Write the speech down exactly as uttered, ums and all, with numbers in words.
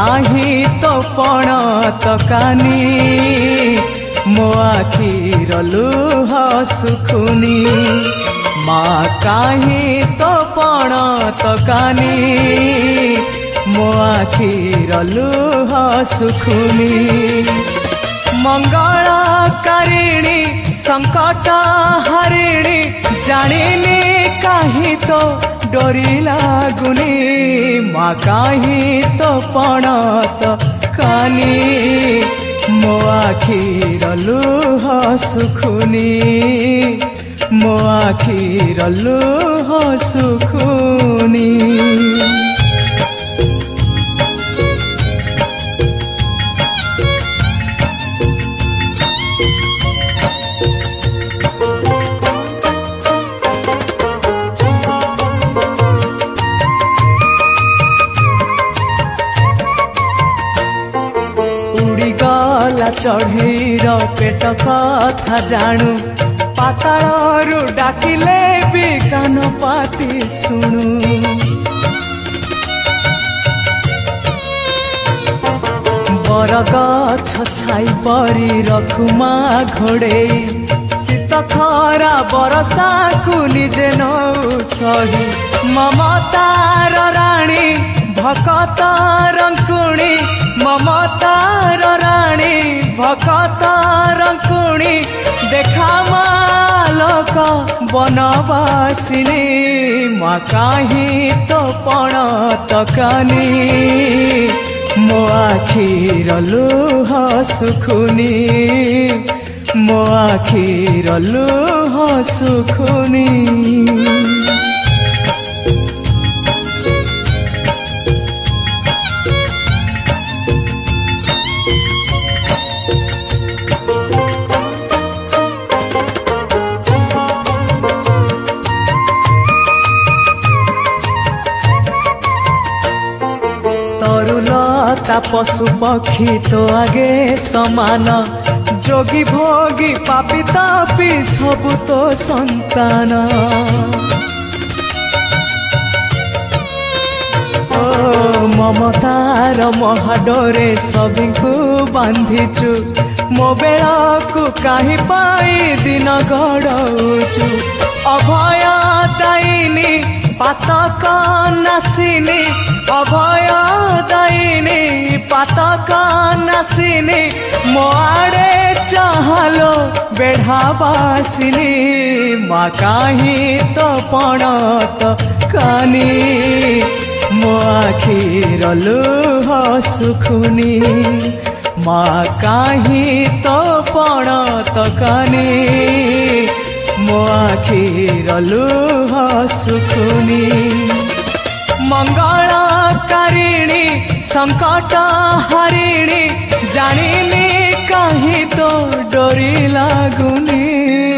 काहे तो पण तकानी मो आखिर लुह सुखुनी माँ काहे तो पण तकानी मो आखिर लुह सुखुनी मंगलकारिणी संकट हरिणी जानिनी काहे तो डोरी लागुनी माँ काहे तो पण तकानी मो आखिर लुह सुखुनी मो आखिर लुह सुखुनी। चढ़ीर पेट कथा जानू पातालू डाकिले भी कान पाती शुणु बरगछ छाई परी रखुमा घोड़े शीत खरा बरसा को निजे नौ सही ममतार राणी भकत रंकुणी ममतार राणी भकत रंकुणी देखा मालक बनवासिनी माँ काहे तो पण तकानी मो आखिर लुह सुखुनी मो आखिर लुह सुखुनी। पशु पक्षी तो आगे समान जोगी भोगी पापी तापी सब तो संतान ओ ममतार महाडोरे सभी को बांधिचु मो बेला को कहीं पाई दिन गड़ौचु अभय दायिनी पातक नासिनी अभय दायिनी पातक नासिनी मो आड़े चाहलो बेढ़ावासिनी माँ काहे तो पण तकानी मो आखिर लुह सुखुनी माँ काहे तो पण तकानी मो आखिर लुह सुखुनी मंगलकारिणी संकट हरिणी जानिनी काहे तो डोरी लागुनी।